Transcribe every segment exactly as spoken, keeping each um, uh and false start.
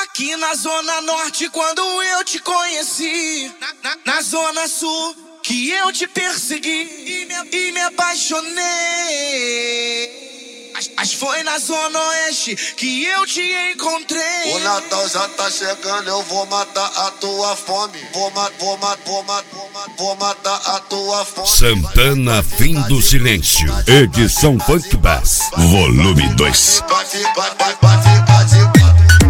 Aqui na Zona Norte, quando eu te conheci, na, na, na Zona Sul, que eu te persegui e me, e me apaixonei. Mas, mas foi na Zona Oeste que eu te encontrei. O Natal já tá chegando, eu vou matar a tua fome. Vou matar, vou matar, vou matar, vou matar a tua fome. Santana, Fim do Silêncio, edição Funk Bass, volume dois. Vai ficar, vai, vai, vai ficar de quatro.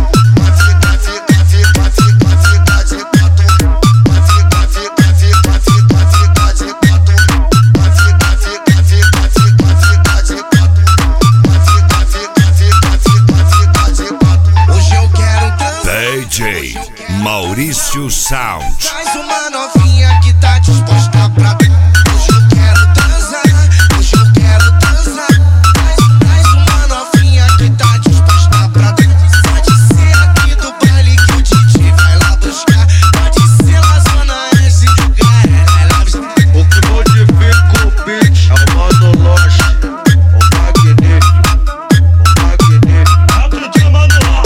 D J Maurício Sound. Traz uma novinha que tá disposta pra... Hoje eu quero transar, hoje eu quero transar. Traz, traz uma novinha que tá disposta pra... Pode ser aqui do baile que o D J vai lá buscar. Pode ser na Zona Oeste, galera vai lá buscar. O que modifica o beat é o Mano Lost, o magnético, o magnético. Acredita, Mano Lost.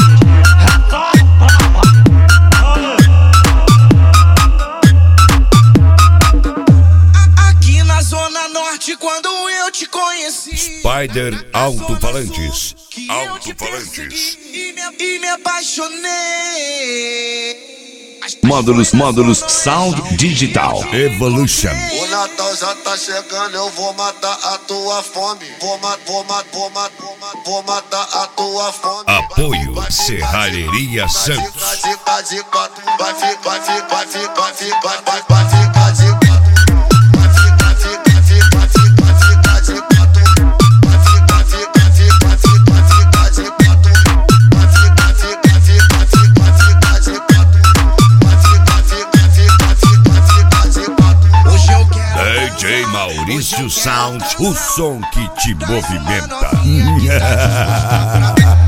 Aqui na Zona Norte, quando eu te conheci, Spider Alto-Falantes. que eu te persegui e me, e me apaixonei. Módulos, módulos, Sound Digital. Evolution. O Natal já tá chegando, eu vou matar a tua fome. Vou matar, vou matar, vou matar, vou matar, vou matar a tua fome. Apoio Serralheria Santos. Vai ficar de quatro, vai ficar, vai ficar, vai ficar, vai ficar, vai, vai, vai ficar de quatro. Vai ficar, ficar, ficar, ficar, ficar de quatro. Vai ficar, ficar, ficar, ficar, ficar de quatro. Vai ficar, ficar, ficar, ficar, ficar de quatro. Vai ficar, ficar, ficar, ficar, ficar de quatro. Hoje eu quero D J Maurício Sound, o som que te movimenta.